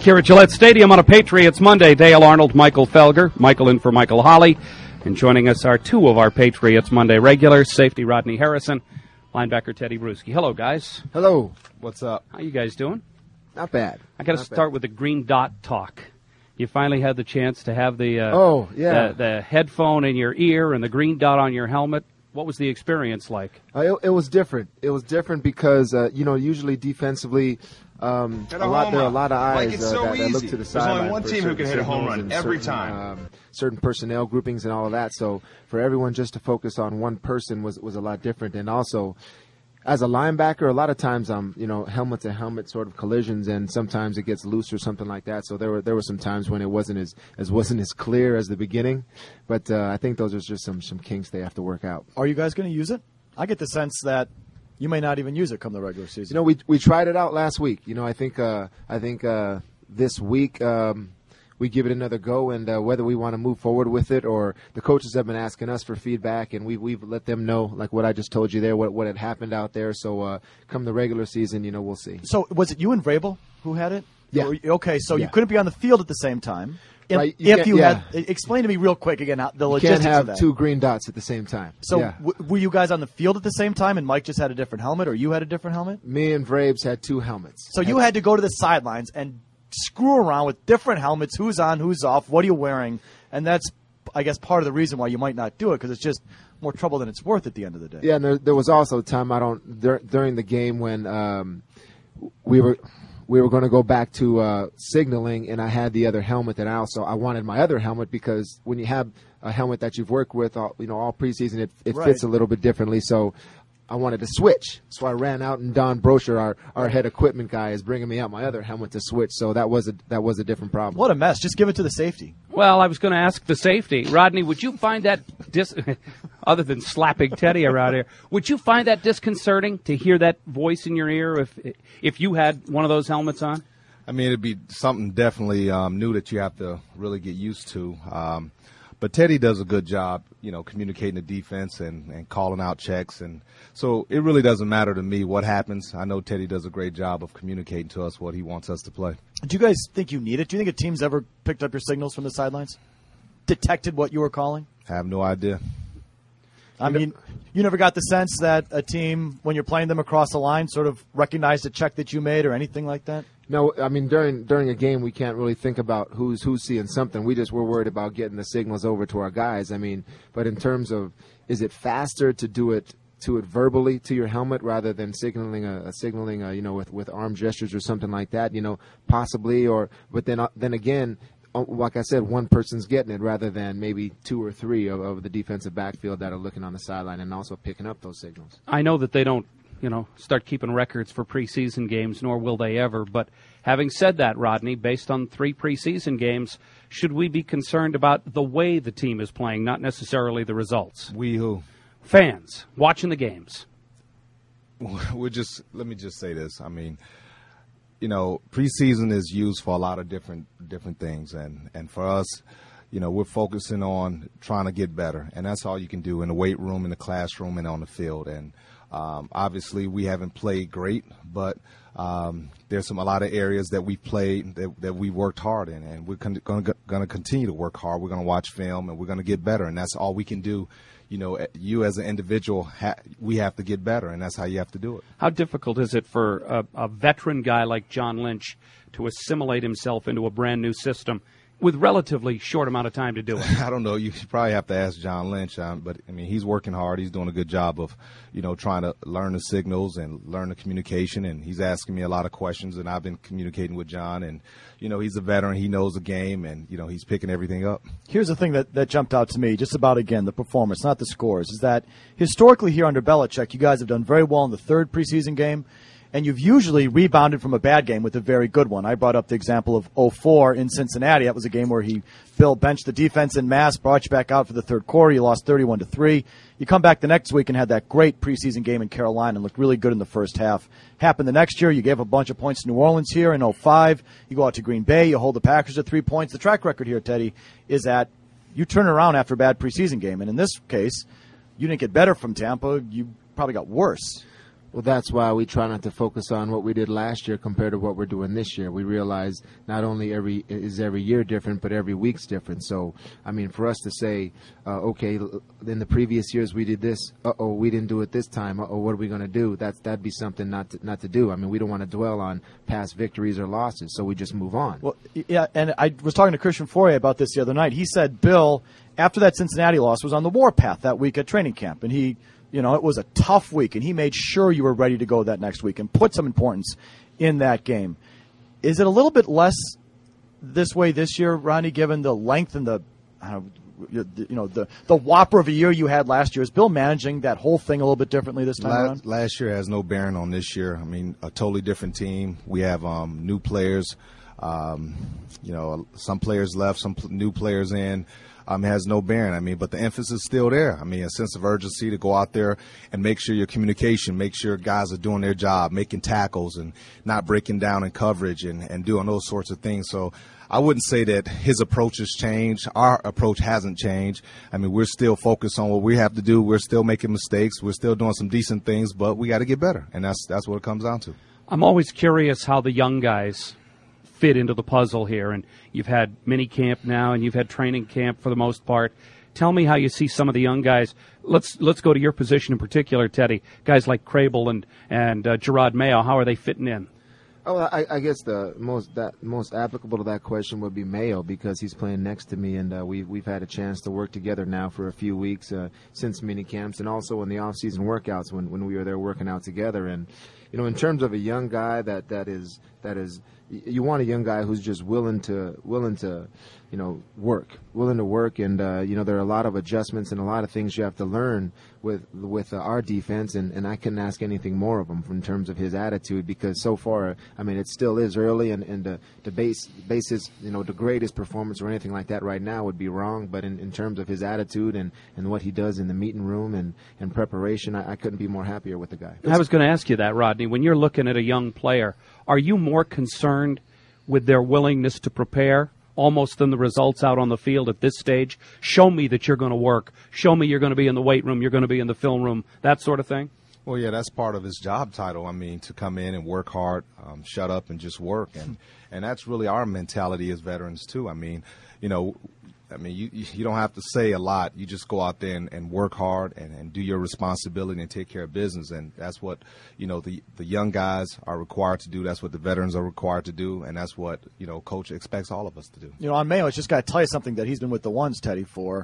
Back here at Gillette Stadium on a Patriots Monday. Dale Arnold, Michael Felger, Michael in for Michael Holly. And joining us are two of our Patriots Monday regulars, safety Rodney Harrison, linebacker Teddy Bruschi. Hello, guys. Hello. What's up? How you guys doing? Not bad. I got to start with the green dot talk. You finally had the chance to have the the headphone in your ear and the green dot on your helmet. What was the experience like? It was different. It was different because usually defensively, there are a lot of eyes that look to the sideline. There's only one team who can hit a home run every time. Certain personnel groupings and all of that. So for everyone just to focus on one person was a lot different. And also, as a linebacker, a lot of times helmet to helmet sort of collisions, and sometimes it gets loose or something like that. So there were some times when it wasn't as clear as the beginning, but I think those are just some kinks they have to work out. Are you guys going to use it? I get the sense that you may not even use it come the regular season. We tried it out last week. I think this week we give it another go, and whether we want to move forward with it or the coaches have been asking us for feedback, and we've let them know, like what I just told you there, what had happened out there. So come the regular season, we'll see. So was it you and Vrabel who had it? Yeah. Okay, so you couldn't be on the field at the same time. Right. Explain to me real quick again the logistics of that. You can't have two green dots at the same time. So were you guys on the field at the same time, and Mike just had a different helmet, or you had a different helmet? Me and Vrabes had two helmets. So you had to go to the sidelines and screw around with different helmets, who's on, who's off, what are you wearing, and that's, I guess, part of the reason why you might not do it, because it's just more trouble than it's worth at the end of the day. Yeah, and there was also a time during the game when we were going to go back to signaling, and I had the other helmet that I wanted my other helmet, because when you have a helmet that you've worked with all preseason, it fits a little bit differently. So I wanted to switch, so I ran out, and Don Brocher, our head equipment guy, is bringing me out my other helmet to switch. So that was a different problem. What a mess! Just give it to the safety. Well, I was going to ask the safety, Rodney. Would you find that other than slapping Teddy around here, would you find that disconcerting to hear that voice in your ear if you had one of those helmets on? I mean, it'd be something definitely new that you have to really get used to. But Teddy does a good job, communicating the defense and calling out checks. And so it really doesn't matter to me what happens. I know Teddy does a great job of communicating to us what he wants us to play. Do you guys think you need it? Do you think a team's ever picked up your signals from the sidelines? Detected what you were calling? I have no idea. I mean, you never got the sense that a team, when you're playing them across the line, sort of recognized a check that you made or anything like that? No, I mean, during a game, we can't really think about who's seeing something. We're worried about getting the signals over to our guys. I mean, but in terms of, is it faster to do it verbally to your helmet rather than signaling with arm gestures or something like that? Possibly. But then again, like I said, one person's getting it rather than maybe two or three of the defensive backfield that are looking on the sideline and also picking up those signals. I know that they don't start keeping records for preseason games, nor will they ever. But having said that, Rodney, based on 3 preseason games, should we be concerned about the way the team is playing, not necessarily the results? We who? Fans watching the games. Let me just say this. I mean, preseason is used for a lot of different things, and for us, we're focusing on trying to get better, and that's all you can do in the weight room, in the classroom, and on the field. And obviously, we haven't played great, but there's a lot of areas that we've played that we worked hard in, and we're going to continue to work hard. We're going to watch film, and we're going to get better, and that's all we can do. You as an individual, we have to get better, and that's how you have to do it. How difficult is it for a veteran guy like John Lynch to assimilate himself into a brand-new system with relatively short amount of time to do it? I don't know. You probably have to ask John Lynch. But, I mean, he's working hard. He's doing a good job of, trying to learn the signals and learn the communication. And he's asking me a lot of questions, and I've been communicating with John. And, he's a veteran. He knows the game, and, he's picking everything up. Here's the thing that jumped out to me just about, again, the performance, not the scores, is that historically here under Belichick, you guys have done very well in the 3rd preseason game. And you've usually rebounded from a bad game with a very good one. I brought up the example of 2004 in Cincinnati. That was a game where Bill benched the defense en masse, brought you back out for the 3rd quarter. You lost 31-3. You come back the next week and had that great preseason game in Carolina and looked really good in the first half. Happened the next year. You gave a bunch of points to New Orleans here in 2005. You go out to Green Bay. You hold the Packers to 3 points. The track record here, Teddy, is that you turn around after a bad preseason game. And in this case, you didn't get better from Tampa. You probably got worse. Well, that's why we try not to focus on what we did last year compared to what we're doing this year. We realize not only every year different, but every week's different. So, I mean, for us to say, okay, in the previous years we did this, we didn't do it this time, what are we going to do? That'd be something not to do. I mean, we don't want to dwell on past victories or losses, so we just move on. Well, yeah, and I was talking to Christian Fourier about this the other night. He said Bill, after that Cincinnati loss, was on the warpath that week at training camp, and he, you know, it was a tough week, and he made sure you were ready to go that next week and put some importance in that game. Is it a little bit less this way this year, Ronnie, given the length and the whopper of a year you had last year? Is Bill managing that whole thing a little bit differently this time around? Last year has no bearing on this year. I mean, a totally different team. We have new players. Some players left, some new players in. Has no bearing. I mean, but the emphasis is still there. I mean, a sense of urgency to go out there and make sure your communication, make sure guys are doing their job, making tackles and not breaking down in coverage and doing those sorts of things. So I wouldn't say that his approach has changed. Our approach hasn't changed. I mean, we're still focused on what we have to do. We're still making mistakes. We're still doing some decent things, but we got to get better, and that's what it comes down to. I'm always curious how the young guys fit into the puzzle here, and you've had mini camp now and you've had training camp for the most part. Tell me how you see some of the young guys. Let's go to your position in particular, Teddy. Guys like Crable and Jerod Mayo, how are they fitting in? Oh, I guess the most applicable to that question would be Mayo, because he's playing next to me, and we've had a chance to work together now for a few weeks since mini camps, and also in the off-season workouts when we were there working out together. And you know, in terms of a young guy that is you want a young guy who's just willing to work, and there are a lot of adjustments and a lot of things you have to learn with our defense, and I couldn't ask anything more of him in terms of his attitude, because so far, I mean, it still is early, and to base his, to grade his performance or anything like that right now would be wrong, but in terms of his attitude and what he does in the meeting room and preparation, I couldn't be more happier with the guy. I was going to ask you that, Rodney. When you're looking at a young player, are you more concerned with their willingness to prepare almost than the results out on the field at this stage? Show me that you're going to work. Show me you're going to be in the weight room, you're going to be in the film room, that sort of thing? Well, yeah, that's part of his job title. I mean, to come in and work hard, shut up and just work. And that's really our mentality as veterans, too. I mean, you don't have to say a lot. You just go out there and work hard and do your responsibility and take care of business. And that's what, the young guys are required to do. That's what the veterans are required to do. And that's what, Coach expects all of us to do. On Mayo, I just got to tell you something that he's been with the Ones, Teddy, for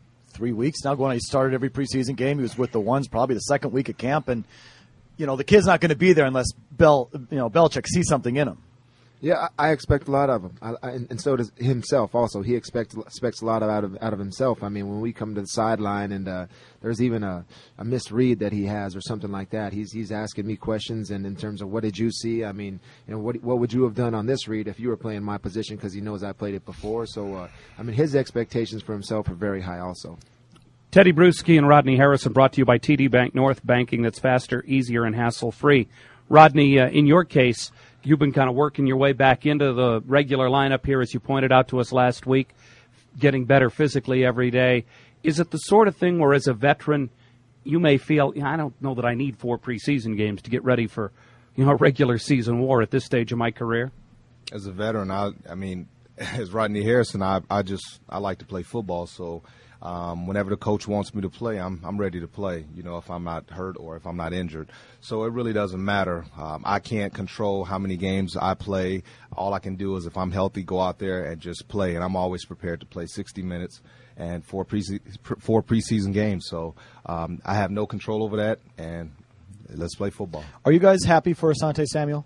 3 weeks now. He started every preseason game. He was with the Ones probably the second week of camp. And, the kid's not going to be there unless Belichick sees something in him. Yeah, I expect a lot of him, and so does himself. Also, he expects a lot out of himself. I mean, when we come to the sideline and there's even a misread that he has or something like that, he's asking me questions. And in terms of what did you see? I mean, what would you have done on this read if you were playing my position? Because he knows I played it before. So, his expectations for himself are very high. Also, Teddy Bruschi and Rodney Harrison, brought to you by TD Bank North, banking that's faster, easier, and hassle-free. Rodney, in your case, you've been kind of working your way back into the regular lineup here, as you pointed out to us last week, getting better physically every day. Is it the sort of thing where, as a veteran, you may feel, I don't know that I need 4 preseason games to get ready for, a regular season war at this stage of my career? As a veteran, I mean, as Rodney Harrison, I like to play football, so whenever the coach wants me to play, I'm ready to play, if I'm not hurt or if I'm not injured. So it really doesn't matter. I can't control how many games I play. All I can do is, if I'm healthy, go out there and just play. And I'm always prepared to play 60 minutes and 4 preseason games. So I have no control over that, and let's play football. Are you guys happy for Asante Samuel?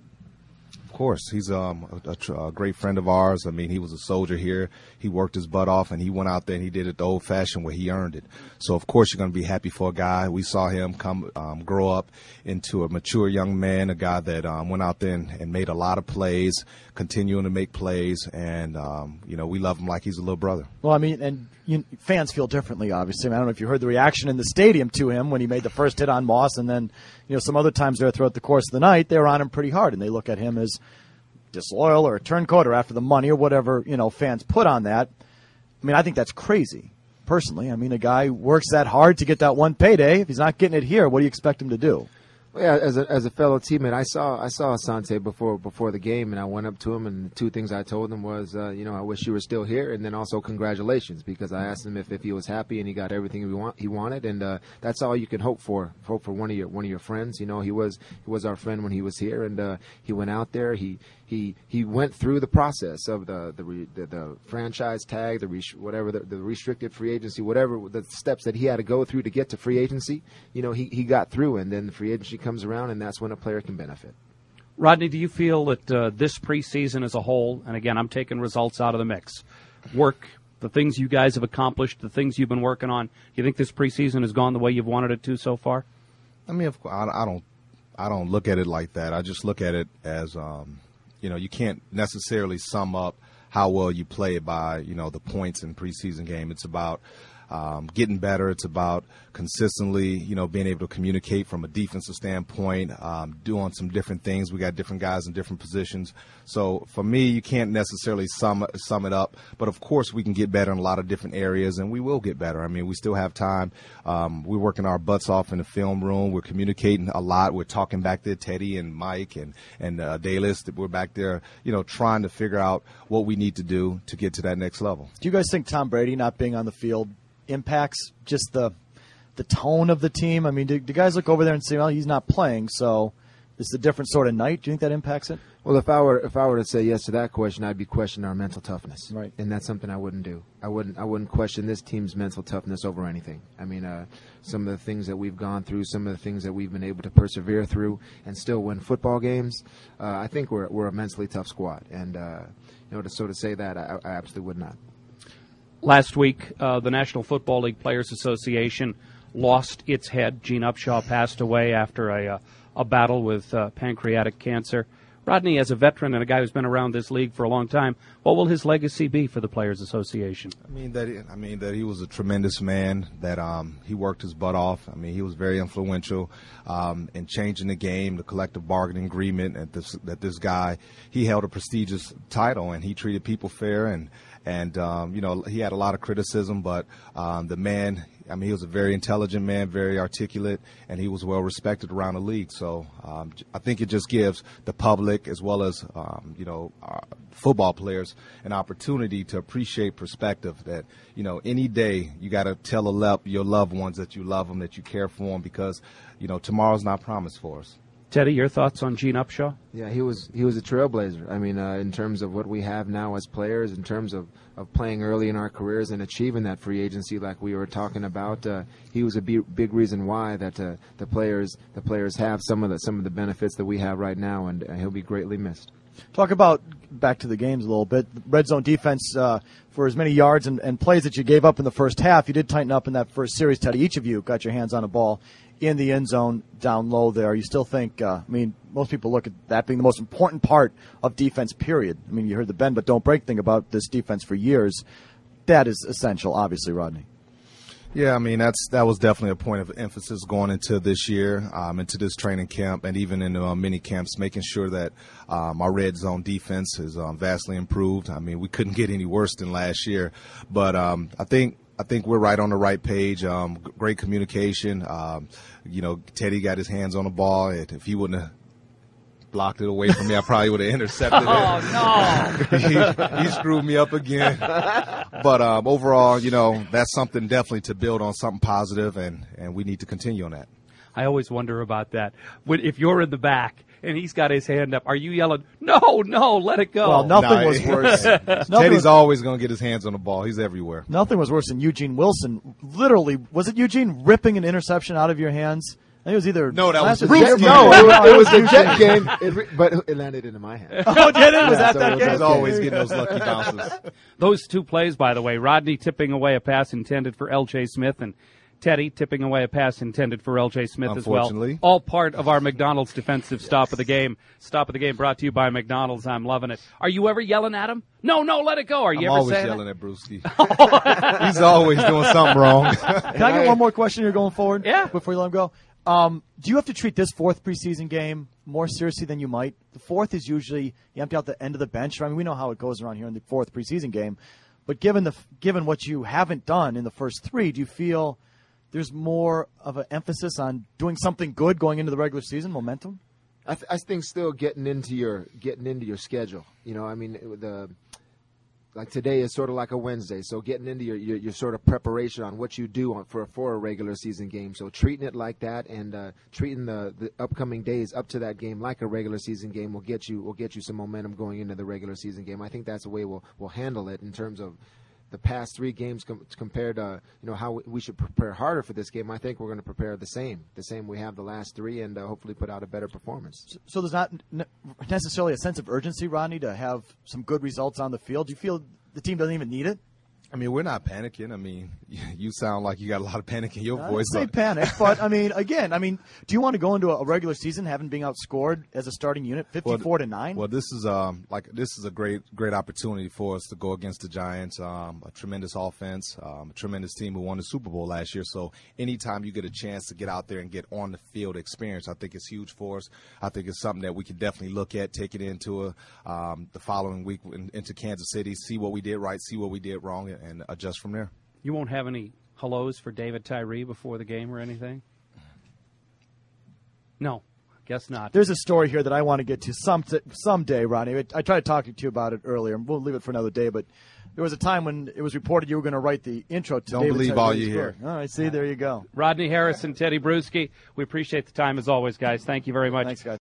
Of course. He's a great friend of ours. I mean, he was a soldier here. He worked his butt off, and he went out there and he did it the old-fashioned way. He earned it. So, of course, you're going to be happy for a guy. We saw him grow up into a mature young man, a guy that went out there and made a lot of plays, continuing to make plays, and, we love him like he's a little brother. Well, I mean, and fans feel differently, obviously. I don't know if you heard the reaction in the stadium to him when he made the first hit on Moss, and then, some other times there throughout the course of the night, they were on him pretty hard, and they look at him as disloyal or a turncoat or after the money or whatever, fans put on that. I mean, I think that's crazy, personally. I mean, a guy works that hard to get that one payday. If he's not getting it here, what do you expect him to do? Yeah, as a fellow teammate, I saw Asante before the game, and I went up to him, and the two things I told him was, I wish you were still here, and then also congratulations, because I asked him if he was happy and he got everything he wanted, and that's all you can hope for one of your friends. He was our friend when he was here, and he went out there. He went through the process of the franchise tag, the restricted free agency, whatever the steps that he had to go through to get to free agency. He got through, and then the free agency comes around, and that's when a player can benefit. Rodney, do you feel that this preseason as a whole, and again, I'm taking results out of the mix, the things you guys have accomplished, the things you've been working on, do you think this preseason has gone the way you've wanted it to so far? I mean, of course, I don't look at it like that. I just look at it as, you can't necessarily sum up how well you play by, the points in preseason game. It's about getting better. It's about consistently, being able to communicate from a defensive standpoint, doing some different things. We got different guys in different positions. So for me, you can't necessarily sum it up. But, of course, we can get better in a lot of different areas, and we will get better. I mean, we still have time. We're working our butts off in the film room. We're communicating a lot. We're talking back to Teddy and Mike and Dalis. We're back there, trying to figure out what we need to do to get to that next level. Do you guys think Tom Brady not being on the field impacts just the tone of the team? I mean, do guys look over there and say, well, he's not playing, so this is a different sort of night? Do you think that impacts it? Well, if I were to say yes to that question, I'd be questioning our mental toughness. Right. And that's something I wouldn't do. I wouldn't question this team's mental toughness over anything. I mean, some of the things that we've gone through, some of the things that we've been able to persevere through and still win football games, I think we're a mentally tough squad. And, to say that, I absolutely would not. Last week, the National Football League Players Association lost its head. Gene Upshaw passed away after a battle with pancreatic cancer. Rodney, as a veteran and a guy who's been around this league for a long time, what will his legacy be for the Players Association? I mean that he was a tremendous man. That he worked his butt off. I mean, he was very influential in changing the game, the collective bargaining agreement. That this guy, he held a prestigious title and he treated people fair and he had a lot of criticism, but the man, I mean, he was a very intelligent man, very articulate, and he was well respected around the league. So I think it just gives the public as well as, football players an opportunity to appreciate perspective that, any day you got to tell your loved ones that you love them, that you care for them, because, tomorrow's not promised for us. Teddy, your thoughts on Gene Upshaw? Yeah, he was a trailblazer. I mean, in terms of what we have now as players, in terms of playing early in our careers and achieving that free agency like we were talking about, he was a big reason why that the players have some of the benefits that we have right now, and he'll be greatly missed. Talk about, back to the games a little bit, red zone defense for as many yards and plays that you gave up in the first half. You did tighten up in that first series, Teddy. Each of you got your hands on a ball in the end zone down low there. You still think, most people look at that being the most important part of defense, period. I mean, you heard the bend but don't break thing about this defense for years. That is essential, obviously, Rodney. Yeah, I mean, that was definitely a point of emphasis going into this year, into this training camp, and even in the mini camps, making sure that our red zone defense is vastly improved. I mean, we couldn't get any worse than last year, but I think we're right on the right page. Great communication. Teddy got his hands on the ball. If he wouldn't have blocked it away from me, I probably would have intercepted it. Oh, no. he screwed me up again. But overall, that's something definitely to build on, something positive, and we need to continue on that. I always wonder about that. If you're in the back and he's got his hand up, are you yelling, no, let it go? Well, nothing was worse. Teddy's always going to get his hands on the ball. He's everywhere. Nothing was worse than Eugene Wilson. Literally, was it Eugene ripping an interception out of your hands? I think it was either. No, that was Jet. No, it was the Jet game, but it landed into my hand. Oh, did it? Was that game? He's always getting those lucky bounces. Those two plays, by the way, Rodney tipping away a pass intended for L.J. Smith and Teddy tipping away a pass intended for L.J. Smith as well. All part of our McDonald's defensive stop of the game. Stop of the game brought to you by McDonald's. I'm loving it. Are you ever yelling at him? No, let it go. Are you I'm ever saying always yelling at Brewski. He's always doing something wrong. Can I get one more question here going forward? Yeah. Before you let him go. Do you have to treat this fourth preseason game more seriously than you might? The fourth is usually you empty out the end of the bench. I mean, we know how it goes around here in the fourth preseason game. But given what you haven't done in the first three, do you feel there's more of an emphasis on doing something good going into the regular season, momentum? I think still getting into your schedule. I mean, like today is sort of like a Wednesday, so getting into your sort of preparation on what you do for a regular season game. So treating it like that and treating the upcoming days up to that game like a regular season game will get you some momentum going into the regular season game. I think that's the way we'll handle it in terms of the past 3 games compared to how we should prepare harder for this game. I think we're going to prepare the same we have the last 3, and hopefully put out a better performance. So there's not necessarily a sense of urgency, Rodney, to have some good results on the field. Do you feel the team doesn't even need it? I mean, we're not panicking. I mean, you sound like you got a lot of panic in your voice. I didn't say panic, but do you want to go into a regular season having been outscored as a starting unit 54-9? Well, this is a great opportunity for us to go against the Giants, a tremendous offense, a tremendous team who won the Super Bowl last year. So anytime you get a chance to get out there and get on the field experience, I think it's huge for us. I think it's something that we can definitely look at, take it into the following week into Kansas City, see what we did right, see what we did wrong, and adjust from there. You won't have any hellos for David Tyree before the game or anything? No, guess not. There's a story here that I want to get to someday, Ronnie. I tried to talk to you about it earlier. We'll leave it for another day, but there was a time when it was reported you were going to write the intro to David believe Tyree's all you hear. All right, see, there you go. Rodney Harrison, Teddy Bruschi, we appreciate the time as always, guys. Thank you very much. Thanks, guys.